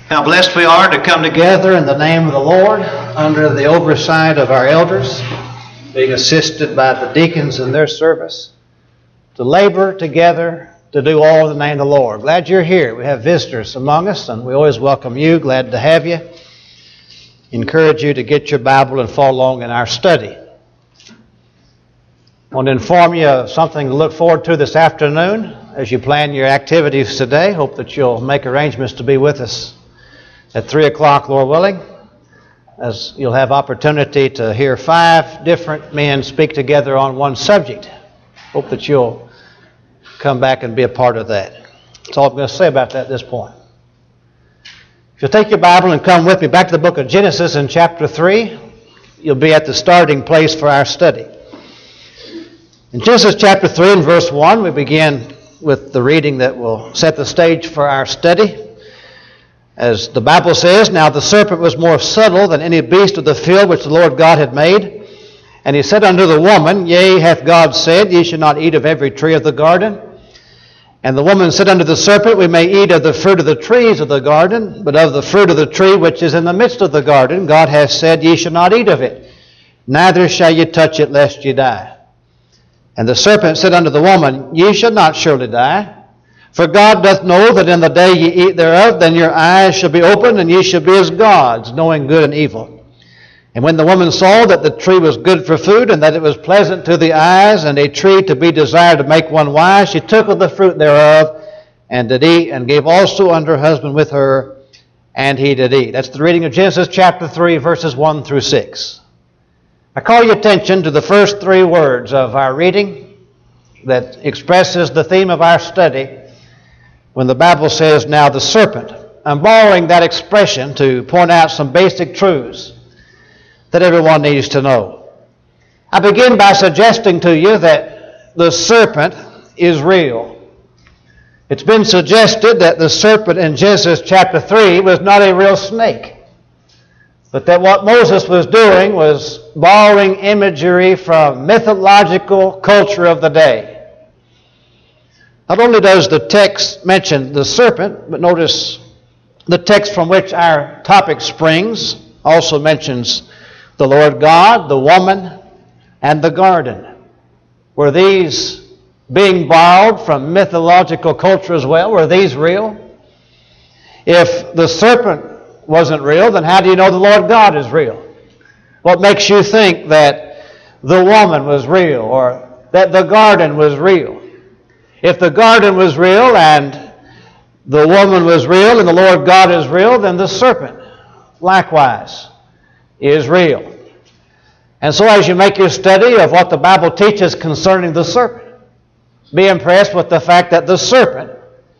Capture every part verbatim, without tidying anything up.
How blessed we are to come together in the name of the Lord under the oversight of our elders, being assisted by the deacons in their service, to labor together to do all in the name of the Lord. Glad you're here. We have visitors among us, and we always welcome you. Glad to have you. Encourage you to get your Bible and follow along in our study. I want to inform you of something to look forward to this afternoon as you plan your activities today. Hope that you'll make arrangements to be with us at three o'clock, Lord willing, as you'll have opportunity to hear five different men speak together on one subject. Hope that you'll come back and be a part of that. That's all I'm going to say about that at this point. If you'll take your Bible and come with me back to the book of Genesis in chapter three, you'll be at the starting place for our study. In Genesis chapter three and verse one, we begin with the reading that will set the stage for our study. As the Bible says, "Now the serpent was more subtle than any beast of the field which the Lord God had made. And he said unto the woman, Yea, hath God said, Ye shall not eat of every tree of the garden? And the woman said unto the serpent, We may eat of the fruit of the trees of the garden, but of the fruit of the tree which is in the midst of the garden, God hath said, Ye shall not eat of it, neither shall ye touch it, lest ye die. And the serpent said unto the woman, Ye shall not surely die. For God doth know that in the day ye eat thereof, then your eyes shall be opened, and ye shall be as gods, knowing good and evil. And when the woman saw that the tree was good for food, and that it was pleasant to the eyes, and a tree to be desired to make one wise, she took of the fruit thereof, and did eat, and gave also unto her husband with her, and he did eat." That's the reading of Genesis chapter three, verses one through six. I call your attention to the first three words of our reading that expresses the theme of our study. When the Bible says, "Now the serpent," I'm borrowing that expression to point out some basic truths that everyone needs to know. I begin by suggesting to you that the serpent is real. It's been suggested that the serpent in Genesis chapter three was not a real snake, but that what Moses was doing was borrowing imagery from mythological culture of the day. Not only does the text mention the serpent, but notice the text from which our topic springs also mentions the Lord God, the woman, and the garden. Were these being borrowed from mythological culture as well? Were these real? If the serpent wasn't real, then how do you know the Lord God is real? What makes you think that the woman was real or that the garden was real? If the garden was real and the woman was real and the Lord God is real, then the serpent likewise is real. And so as you make your study of what the Bible teaches concerning the serpent, be impressed with the fact that the serpent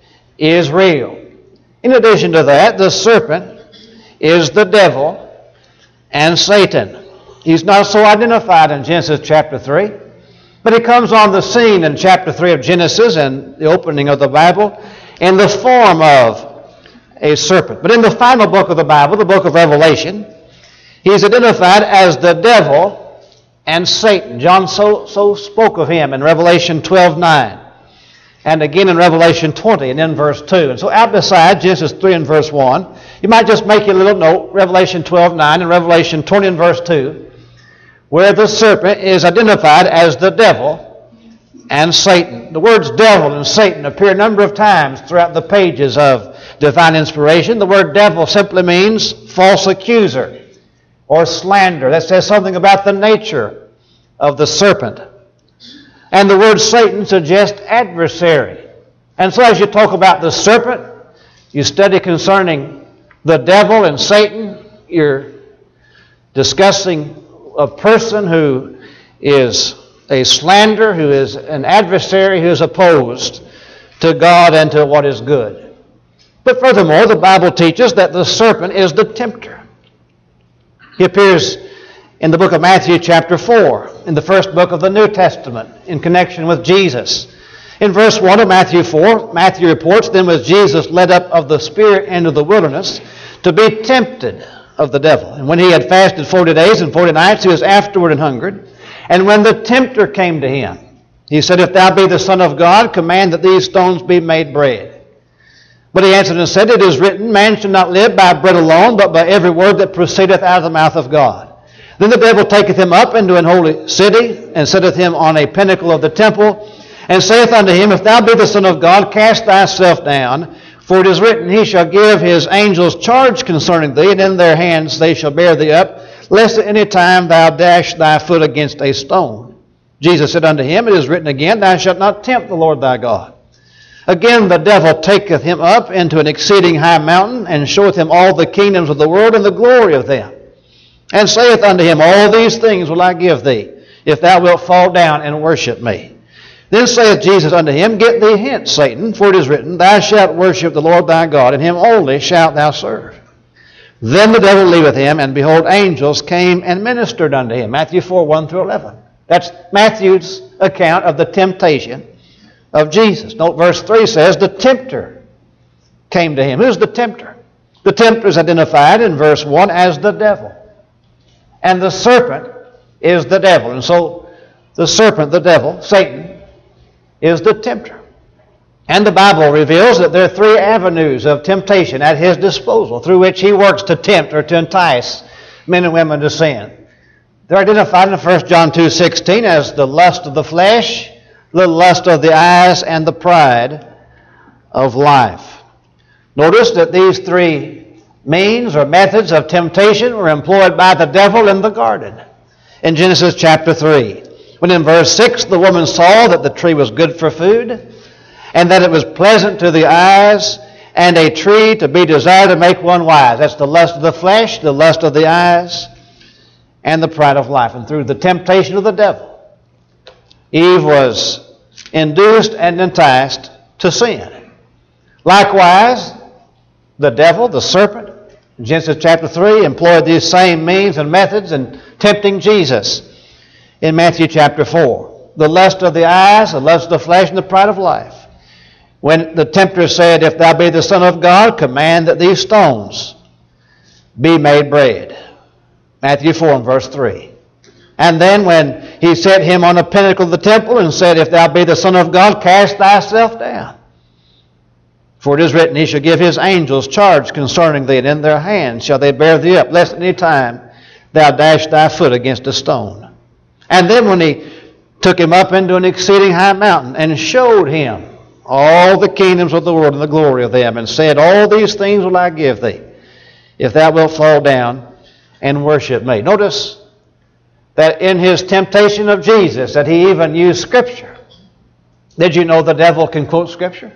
is real. In addition to that, the serpent is the devil and Satan. He's not so identified in Genesis chapter three. But he comes on the scene in chapter three of Genesis and the opening of the Bible in the form of a serpent. But in the final book of the Bible, the book of Revelation, he's identified as the devil and Satan. John so, so spoke of him in Revelation twelve nine, and again in Revelation twenty and in verse two. And so out beside Genesis three and verse one, you might just make a little note, Revelation twelve nine and Revelation twenty and verse two, where the serpent is identified as the devil and Satan. The words devil and Satan appear a number of times throughout the pages of divine inspiration. The word devil simply means false accuser or slander. That says something about the nature of the serpent. And the word Satan suggests adversary. And so as you talk about the serpent, you study concerning the devil and Satan, you're discussing a person who is a slander, who is an adversary, who is opposed to God and to what is good. But furthermore, the Bible teaches that the serpent is the tempter. He appears in the book of Matthew chapter four, in the first book of the New Testament, in connection with Jesus. In verse one of Matthew four, Matthew reports, "Then was Jesus led up of the Spirit into the wilderness to be tempted of the devil. And when he had fasted forty days and forty nights, he was afterward and hungered. And when the tempter came to him, he said, If thou be the Son of God, command that these stones be made bread. But he answered and said, It is written, Man shall not live by bread alone, but by every word that proceedeth out of the mouth of God. Then the devil taketh him up into an holy city, and setteth him on a pinnacle of the temple, and saith unto him, If thou be the Son of God, cast thyself down, for it is written, He shall give his angels charge concerning thee, and in their hands they shall bear thee up, lest at any time thou dash thy foot against a stone. Jesus said unto him, It is written again, Thou shalt not tempt the Lord thy God. Again the devil taketh him up into an exceeding high mountain, and showeth him all the kingdoms of the world and the glory of them, and saith unto him, All these things will I give thee, if thou wilt fall down and worship me. Then saith Jesus unto him, Get thee hence, Satan, for it is written, Thou shalt worship the Lord thy God, and him only shalt thou serve. Then the devil leaveth him, and behold, angels came and ministered unto him. Matthew four, one through eleven. That's Matthew's account of the temptation of Jesus. Note verse three says, The tempter came to him. Who's the tempter? The tempter is identified in verse one as the devil. And the serpent is the devil. And so the serpent, the devil, Satan, is the tempter. And the Bible reveals that there are three avenues of temptation at his disposal through which he works to tempt or to entice men and women to sin. They're identified in First John two sixteen as the lust of the flesh, the lust of the eyes, and the pride of life. Notice that these three means or methods of temptation were employed by the devil in the garden. In Genesis chapter three, when in verse six the woman saw that the tree was good for food, and that it was pleasant to the eyes, and a tree to be desired to make one wise. That's the lust of the flesh, the lust of the eyes, and the pride of life. And through the temptation of the devil, Eve was induced and enticed to sin. Likewise, the devil, the serpent, in Genesis chapter three, employed these same means and methods in tempting Jesus in Matthew chapter four. The lust of the eyes, the lust of the flesh, and the pride of life. When the tempter said, If thou be the Son of God, command that these stones be made bread. Matthew four and verse three. And then when he set him on a pinnacle of the temple and said, If thou be the Son of God, cast thyself down. For it is written, He shall give his angels charge concerning thee, and in their hands shall they bear thee up, lest at any time thou dash thy foot against a stone. And then when he took him up into an exceeding high mountain and showed him all the kingdoms of the world and the glory of them, and said, All these things will I give thee, if thou wilt fall down and worship me. Notice that in his temptation of Jesus, that he even used Scripture. Did you know the devil can quote Scripture?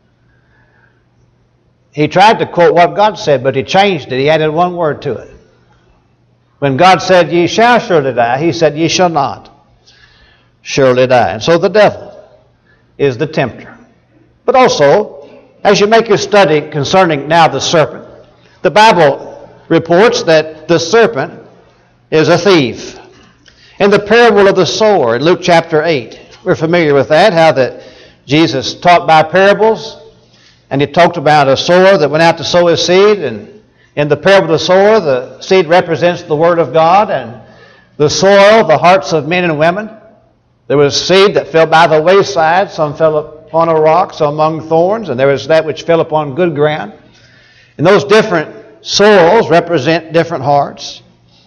He tried to quote what God said, but he changed it. He added one word to it. When God said, Ye shall surely die, he said, Ye shall not surely die. And so the devil is the tempter. But also, as you make your study concerning now the serpent, the Bible reports that the serpent is a thief. In the parable of the sower in Luke chapter eight, we're familiar with that, how that Jesus taught by parables, and he talked about a sower that went out to sow his seed, and in the parable of the sower, the seed represents the Word of God, and the soil, the hearts of men and women. There was seed that fell by the wayside, some fell upon a rock, some among thorns, and there was that which fell upon good ground. And those different soils represent different hearts.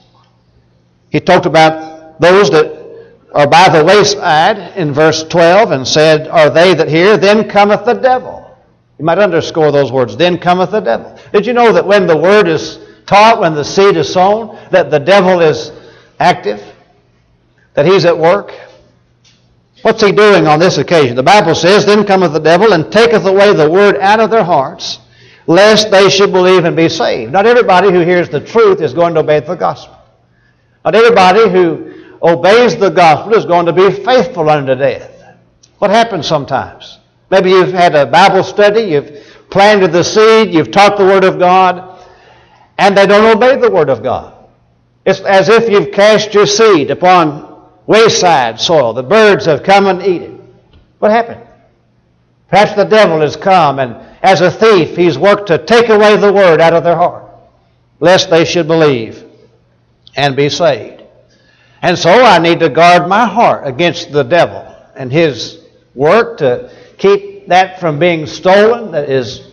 He talked about those that are by the wayside in verse twelve and said, Are they that hear? Then cometh the devil. You might underscore those words, then cometh the devil. Did you know that when the word is taught, when the seed is sown, that the devil is active? That he's at work? What's he doing on this occasion? The Bible says, Then cometh the devil and taketh away the word out of their hearts, lest they should believe and be saved. Not everybody who hears the truth is going to obey the gospel. Not everybody who obeys the gospel is going to be faithful unto death. What happens sometimes? Maybe you've had a Bible study, you've planted the seed, you've taught the Word of God, and they don't obey the Word of God. It's as if you've cast your seed upon wayside soil. The birds have come and eaten it. What happened? Perhaps the devil has come, and as a thief, he's worked to take away the Word out of their heart, lest they should believe and be saved. And so I need to guard my heart against the devil and his work to keep that from being stolen that is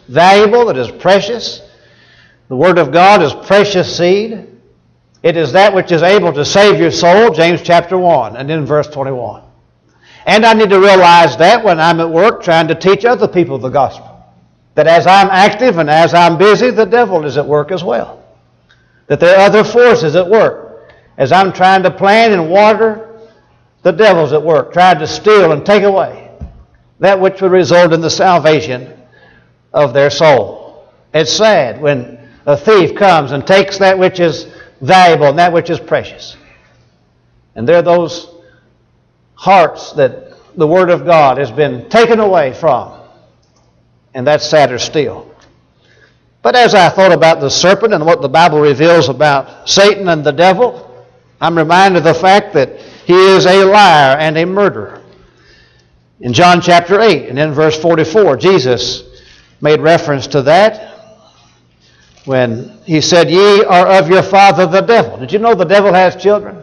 valuable, that is precious. The Word of God is precious seed. It is that which is able to save your soul, James chapter one, and then verse twenty-one. And I need to realize that when I'm at work trying to teach other people the gospel. That as I'm active and as I'm busy, the devil is at work as well. That there are other forces at work. As I'm trying to plant and water, the devil's at work, trying to steal and take away that which would result in the salvation of their soul. It's sad when a thief comes and takes that which is valuable and that which is precious. And there are those hearts that the Word of God has been taken away from. And that's sadder still. But as I thought about the serpent and what the Bible reveals about Satan and the devil, I'm reminded of the fact that he is a liar and a murderer. In John chapter eight and in verse forty-four, Jesus made reference to that when he said, "Ye are of your father the devil." Did you know the devil has children?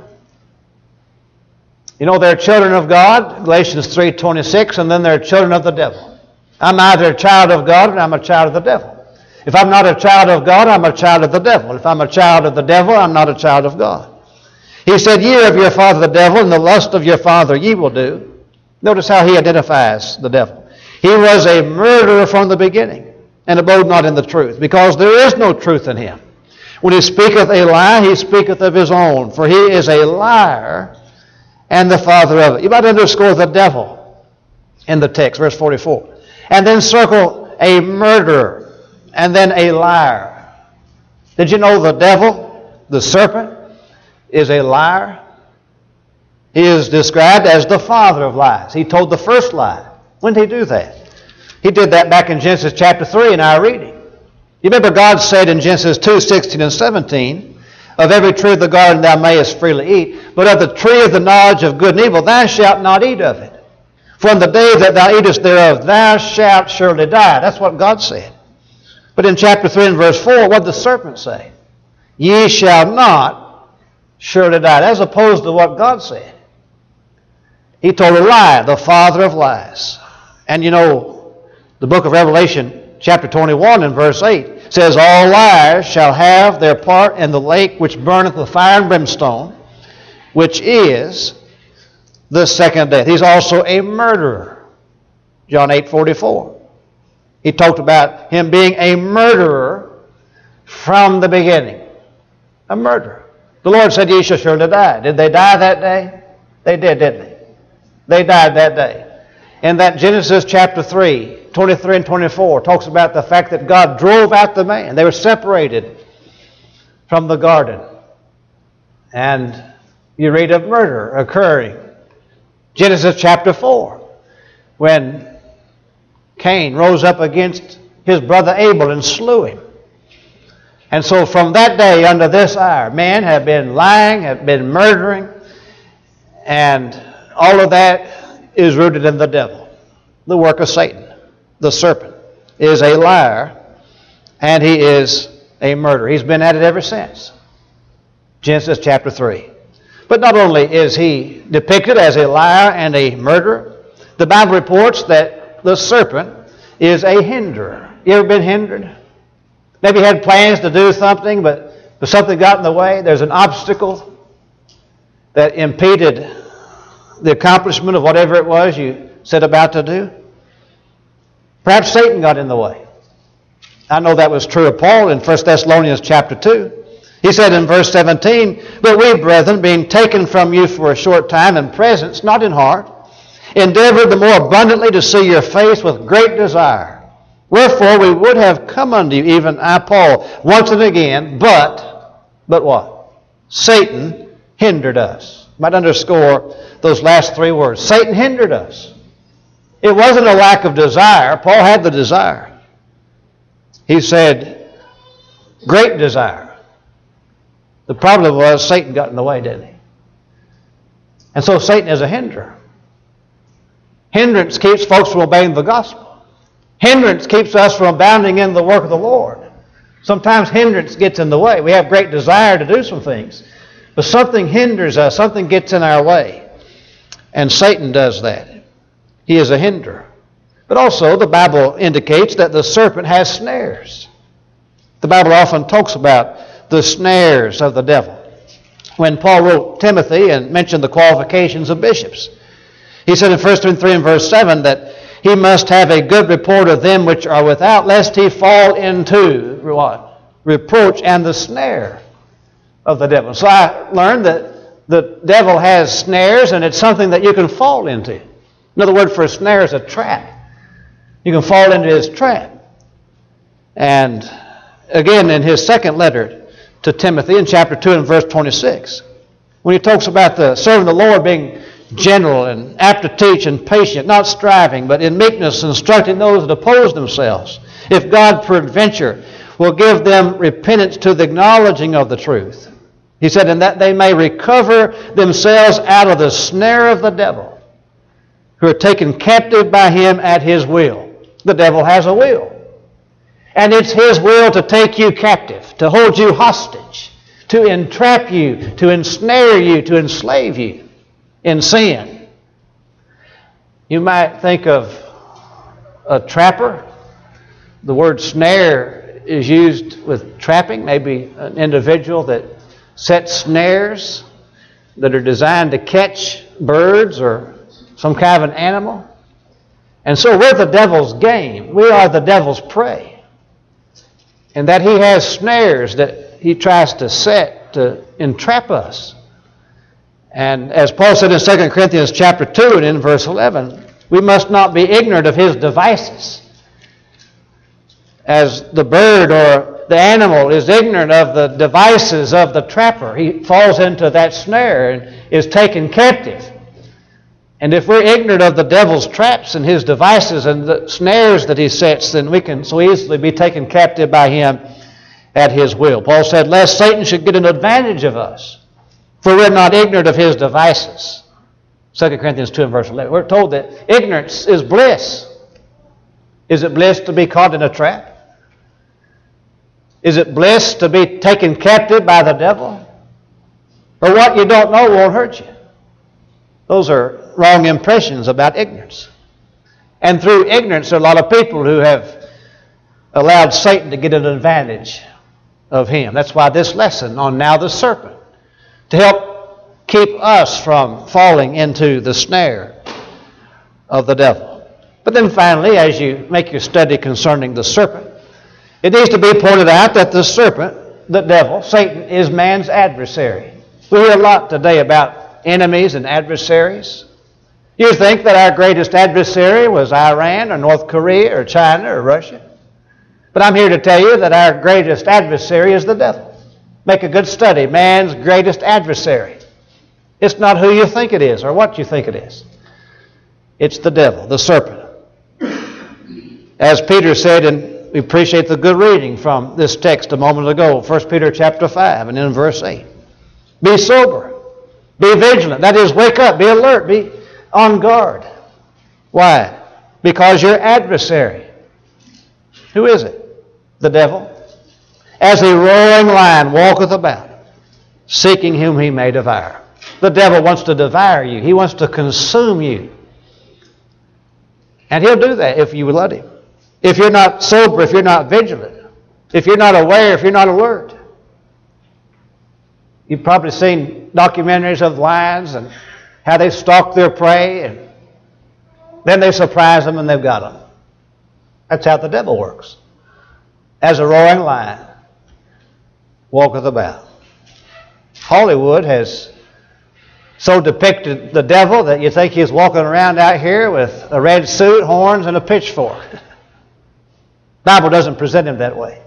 You know they're children of God, Galatians three twenty-six, and then they're children of the devil. I'm either a child of God or I'm a child of the devil. If I'm not a child of God, I'm a child of the devil. If I'm a child of the devil, I'm not a child of God. He said, "Ye are of your father the devil, and the lust of your father ye will do." Notice how he identifies the devil. He was a murderer from the beginning, and abode not in the truth, because there is no truth in him. When he speaketh a lie, he speaketh of his own, for he is a liar and the father of it. You might underscore the devil in the text, verse forty-four. And then circle a murderer, and then a liar. Did you know the devil, the serpent, is a liar? He is described as the father of lies. He told the first lie. When did he do that? He did that back in Genesis chapter three in our reading. You remember God said in Genesis two, sixteen and seventeen, "Of every tree of the garden thou mayest freely eat, but of the tree of the knowledge of good and evil thou shalt not eat of it. For in the day that thou eatest thereof, thou shalt surely die." That's what God said. But in chapter three and verse four, what did the serpent say? "Ye shall not surely die." As opposed to what God said. He told a lie, the father of lies. And you know, the book of Revelation, chapter twenty-one and verse eight, says, "All liars shall have their part in the lake which burneth with fire and brimstone, which is the second death." He's also a murderer. John eight forty-four. He talked about him being a murderer from the beginning. A murderer. The Lord said, "Ye shall surely die." Did they die that day? They did, didn't they? They died that day. In that Genesis chapter three, twenty-three and twenty-four, talks about the fact that God drove out the man. They were separated from the garden. And you read of murder occurring. Genesis chapter four, when Cain rose up against his brother Abel and slew him. And so from that day unto this hour, men have been lying, have been murdering, and all of that is rooted in the devil, the work of Satan. The serpent is a liar, and he is a murderer. He's been at it ever since. Genesis chapter three. But not only is he depicted as a liar and a murderer, the Bible reports that the serpent is a hinderer. You ever been hindered? Maybe you had plans to do something, but, but something got in the way. There's an obstacle that impeded the accomplishment of whatever it was you set about to do. Perhaps Satan got in the way. I know that was true of Paul in First Thessalonians chapter two. He said in verse seventeen, "But we, brethren, being taken from you for a short time in presence, not in heart, endeavored the more abundantly to see your face with great desire. Wherefore we would have come unto you, even I, Paul, once and again, but, but what? Satan hindered us." Might underscore those last three words. Satan hindered us. It wasn't a lack of desire. Paul had the desire. He said, great desire. The problem was Satan got in the way, didn't he? And so Satan is a hinderer. Hindrance keeps folks from obeying the gospel. Hindrance keeps us from abounding in the work of the Lord. Sometimes hindrance gets in the way. We have great desire to do some things, but something hinders us, something gets in our way. And Satan does that. He is a hinderer. But also the Bible indicates that the serpent has snares. The Bible often talks about the snares of the devil. When Paul wrote Timothy and mentioned the qualifications of bishops, he said in First Timothy three and verse seven that he must have a good report of them which are without, lest he fall into what? Reproach and the snare of the devil. So I learned that the devil has snares, and it's something that you can fall into. Another word for a snare is a trap. You can fall into his trap. And again, in his second letter to Timothy, in chapter two and verse twenty-six, when he talks about the serving the Lord being gentle and apt to teach and patient, not striving, but in meekness instructing those that oppose themselves, if God peradventure will give them repentance to the acknowledging of the truth. He said, and that they may recover themselves out of the snare of the devil, who are taken captive by him at his will. The devil has a will. And it's his will to take you captive, to hold you hostage, to entrap you, to ensnare you, to enslave you in sin. You might think of a trapper. The word snare is used with trapping, maybe an individual that sets snares that are designed to catch birds or some kind of an animal. And so we're the devil's game. We are the devil's prey. And that he has snares that he tries to set to entrap us. And as Paul said in Second Corinthians chapter two and in verse eleven, we must not be ignorant of his devices. As the bird or the animal is ignorant of the devices of the trapper, he falls into that snare and is taken captive. And if we're ignorant of the devil's traps and his devices and the snares that he sets, then we can so easily be taken captive by him at his will. Paul said, lest Satan should get an advantage of us, for we're not ignorant of his devices. Second Corinthians two and verse eleven. We're told that ignorance is bliss. Is it bliss to be caught in a trap? Is it bliss to be taken captive by the devil? Or what you don't know won't hurt you? Those are wrong impressions about ignorance. And through ignorance, there are a lot of people who have allowed Satan to get an advantage of him. That's why this lesson on Now the Serpent, to help keep us from falling into the snare of the devil. But then finally, as you make your study concerning the serpent, it needs to be pointed out that the serpent, the devil, Satan, is man's adversary. We hear a lot today about enemies and adversaries. You think that our greatest adversary was Iran or North Korea or China or Russia. But I'm here to tell you that our greatest adversary is the devil. Make a good study. Man's greatest adversary. It's not who you think it is or what you think it is. It's the devil, the serpent. As Peter said, and we appreciate the good reading from this text a moment ago, First Peter chapter five and in verse eight. Be sober. Be vigilant. That is, wake up. Be alert. Be on guard. Why? Because your adversary. Who is it? The devil. As a roaring lion walketh about, seeking whom he may devour. The devil wants to devour you. He wants to consume you. And he'll do that if you let him. If you're not sober, if you're not vigilant, if you're not aware, if you're not alert. You've probably seen documentaries of lions and how they stalk their prey, and then they surprise them and they've got them. That's how the devil works. As a roaring lion walketh about. Hollywood has so depicted the devil that you think he's walking around out here with a red suit, horns, and a pitchfork. The Bible doesn't present him that way.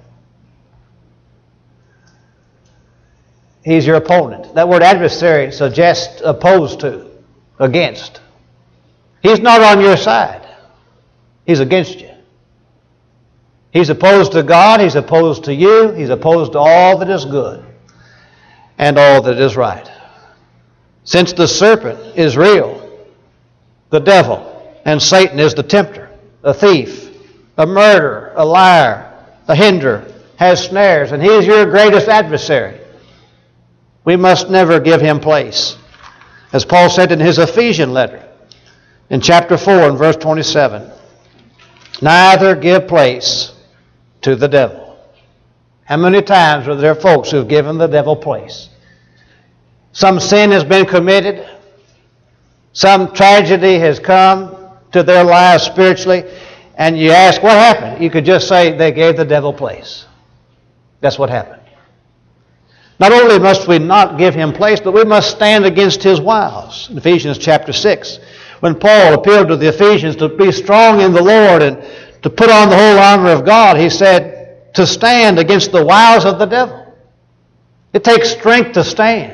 He's your opponent. That word adversary suggests opposed to, against. He's not on your side. He's against you. He's opposed to God. He's opposed to you. He's opposed to all that is good and all that is right. Since the serpent is real, the devil, and Satan is the tempter, a thief, a murderer, a liar, a hinderer, has snares, and he is your greatest adversary. We must never give him place. As Paul said in his Ephesian letter, in chapter four and verse twenty-seven, neither give place to the devil. How many times are there folks who've given the devil place? Some sin has been committed. Some tragedy has come to their lives spiritually. And you ask, what happened? You could just say they gave the devil place. That's what happened. Not only must we not give him place, but we must stand against his wiles. In Ephesians chapter six, when Paul appealed to the Ephesians to be strong in the Lord and to put on the whole armor of God, he said to stand against the wiles of the devil. It takes strength to stand.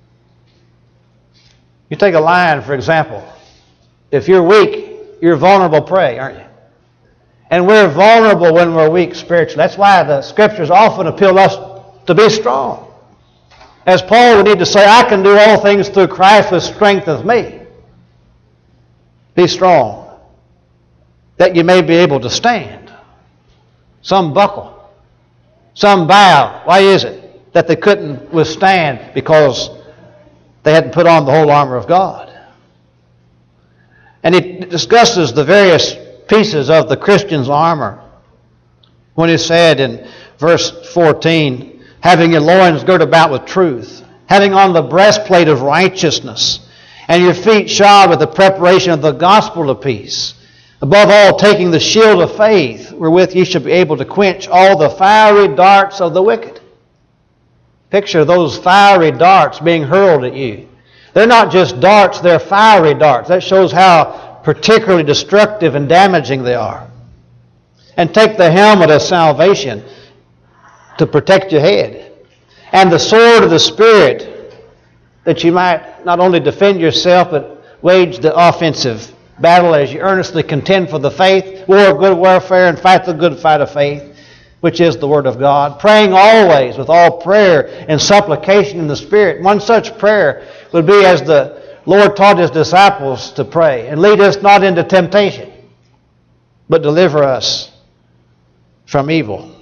You take a lion, for example. If you're weak, you're vulnerable prey, aren't you? And we're vulnerable when we're weak spiritually. That's why the Scriptures often appeal us to be strong. As Paul would need to say, I can do all things through Christ who strengtheneth me. Be strong, that you may be able to stand. Some buckle. Some bow. Why is it that they couldn't withstand? Because they hadn't put on the whole armor of God. And he discusses the various pieces of the Christian's armor when he said in verse fourteen, having your loins girt about with truth, having on the breastplate of righteousness, and your feet shod with the preparation of the gospel of peace. Above all, taking the shield of faith, wherewith ye shall be able to quench all the fiery darts of the wicked. Picture those fiery darts being hurled at you. They're not just darts, they're fiery darts. That shows how particularly destructive and damaging they are. And take the helmet of salvation to protect your head. And the sword of the Spirit, that you might not only defend yourself, but wage the offensive battle as you earnestly contend for the faith, war of good warfare, and fight the good fight of faith, which is the Word of God. Praying always with all prayer and supplication in the Spirit. One such prayer would be as the Lord taught His disciples to pray. And lead us not into temptation, but deliver us from evil.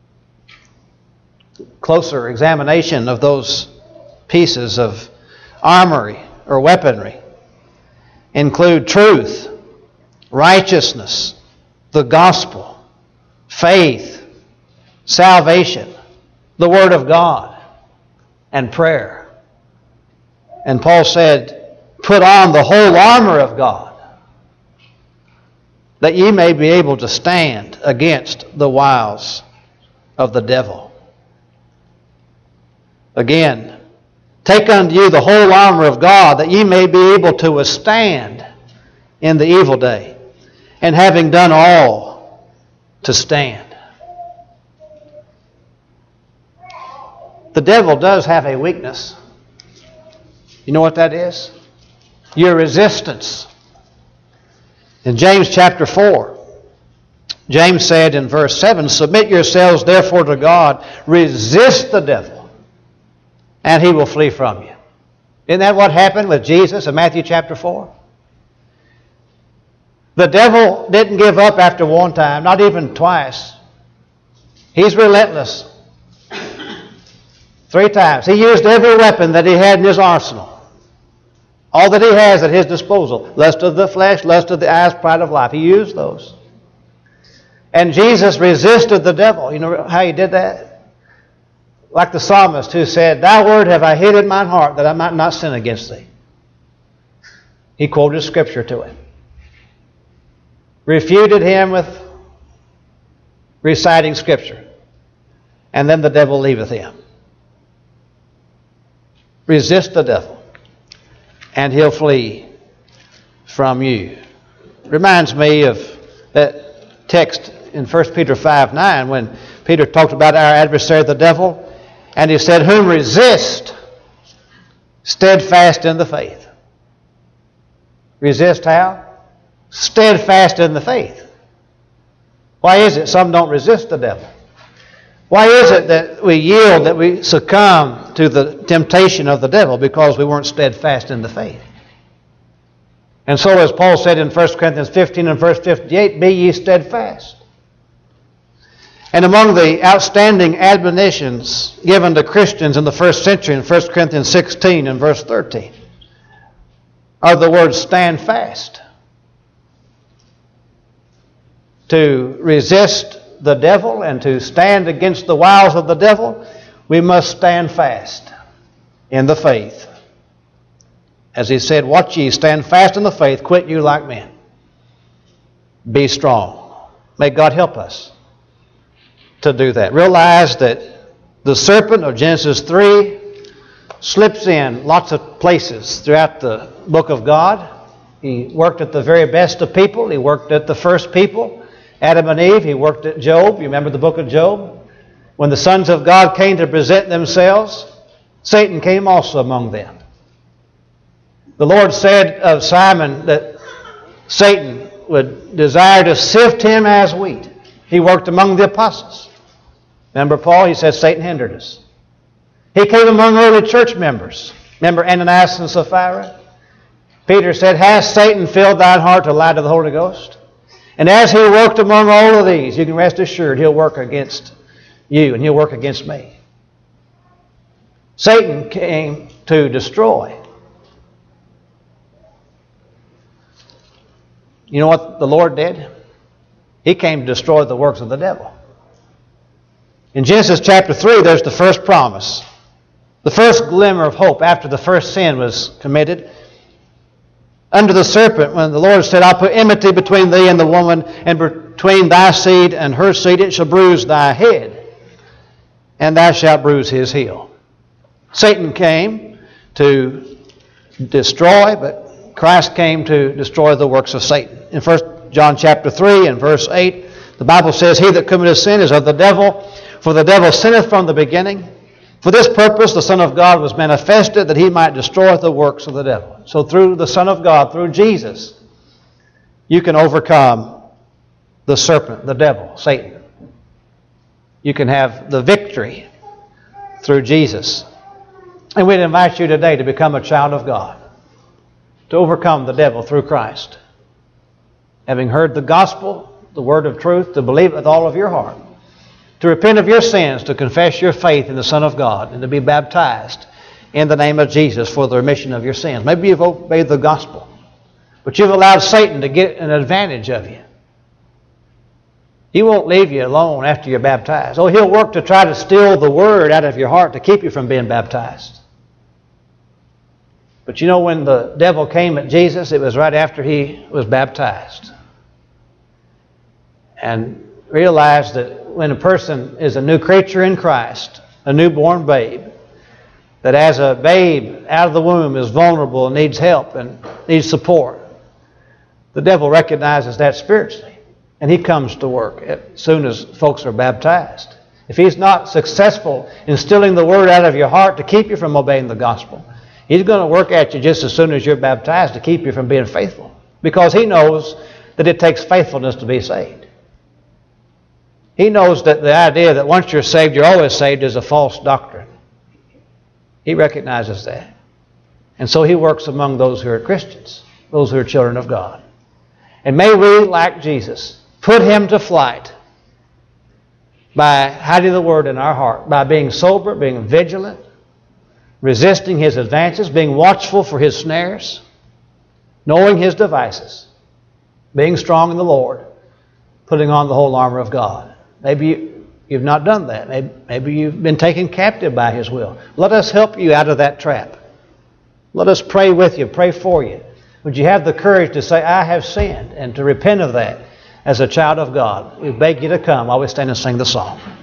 Closer examination of those pieces of armory or weaponry include truth, righteousness, the gospel, faith, salvation, the Word of God, and prayer. And Paul said, put on the whole armor of God, that ye may be able to stand against the wiles of the devil. Again, take unto you the whole armor of God, that ye may be able to withstand in the evil day, and having done all, to stand. The devil does have a weakness. You know what that is? Your resistance. In James chapter four, James said in verse seven, submit yourselves therefore to God, resist the devil, and he will flee from you. Isn't that what happened with Jesus in Matthew chapter four? The devil didn't give up after one time, not even twice. He's relentless. Three times. He used every weapon that he had in his arsenal. All that he has at his disposal. Lust of the flesh, lust of the eyes, pride of life. He used those. And Jesus resisted the devil. You know how he did that? Like the psalmist who said, thy word have I hid in mine heart that I might not sin against thee. He quoted Scripture to him. Refuted him with reciting Scripture. And then the devil leaveth him. Resist the devil, and he'll flee from you. Reminds me of that text in First Peter five nine when Peter talked about our adversary the devil, and he said, whom resist steadfast in the faith. Resist how? Steadfast in the faith. Why is it some don't resist the devil? Why is it that we yield, that we succumb to the temptation of the devil? Because we weren't steadfast in the faith. And so as Paul said in First Corinthians fifteen and verse fifty-eight, be ye steadfast. And among the outstanding admonitions given to Christians in the first century in First Corinthians sixteen and verse thirteen are the words stand fast. to resist the devil and to stand against the wiles of the devil, we must stand fast in the faith. As he said, watch ye, stand fast in the faith, quit you like men. Be strong. May God help us to do that. Realize that the serpent of Genesis three slips in lots of places throughout the book of God. He worked at the very best of people. He worked at the first people, Adam and Eve. He worked at Job. You remember the book of Job? When the sons of God came to present themselves, Satan came also among them. The Lord said of Simon that Satan would desire to sift him as wheat. He worked among the apostles. Remember Paul? He said Satan hindered us. He came among early church members. Remember Ananias and Sapphira? Peter said, has Satan filled thine heart to lie to the Holy Ghost? And as he worked among all of these, you can rest assured he'll work against you and he'll work against me. Satan came to destroy. You know what the Lord did? He came to destroy the works of the devil. In Genesis chapter three, there's the first promise. The first glimmer of hope after the first sin was committed. Under the serpent, when the Lord said, I'll put enmity between thee and the woman, and between thy seed and her seed, it shall bruise thy head, and thou shalt bruise his heel. Satan came to destroy, but Christ came to destroy the works of Satan. In First John chapter three and verse eight, the Bible says, he that committeth sin is of the devil, for the devil sinneth from the beginning. For this purpose the Son of God was manifested, that he might destroy the works of the devil. So through the Son of God, through Jesus, you can overcome the serpent, the devil, Satan. You can have the victory through Jesus. And we'd invite you today to become a child of God, to overcome the devil through Christ. Having heard the gospel, the word of truth, to believe it with all of your heart, to repent of your sins, to confess your faith in the Son of God, and to be baptized in the name of Jesus for the remission of your sins. Maybe you've obeyed the gospel, but you've allowed Satan to get an advantage of you. He won't leave you alone after you're baptized. Oh, he'll work to try to steal the word out of your heart to keep you from being baptized. But you know, when the devil came at Jesus, it was right after he was baptized. And realized that when a person is a new creature in Christ, a newborn babe, that as a babe out of the womb is vulnerable and needs help and needs support, the devil recognizes that spiritually, and he comes to work as soon as folks are baptized. If he's not successful in instilling the word out of your heart to keep you from obeying the gospel, he's going to work at you just as soon as you're baptized to keep you from being faithful, because he knows that it takes faithfulness to be saved. He knows that the idea that once you're saved, you're always saved is a false doctrine. He recognizes that. And so he works among those who are Christians, those who are children of God. And may we, like Jesus, put him to flight by hiding the word in our heart, by being sober, being vigilant, resisting his advances, being watchful for his snares, knowing his devices, being strong in the Lord, putting on the whole armor of God. Maybe you, you've not done that. Maybe, maybe you've been taken captive by his will. Let us help you out of that trap. Let us pray with you, pray for you. Would you have the courage to say, I have sinned, and to repent of that as a child of God? We beg you to come while we stand and sing the song.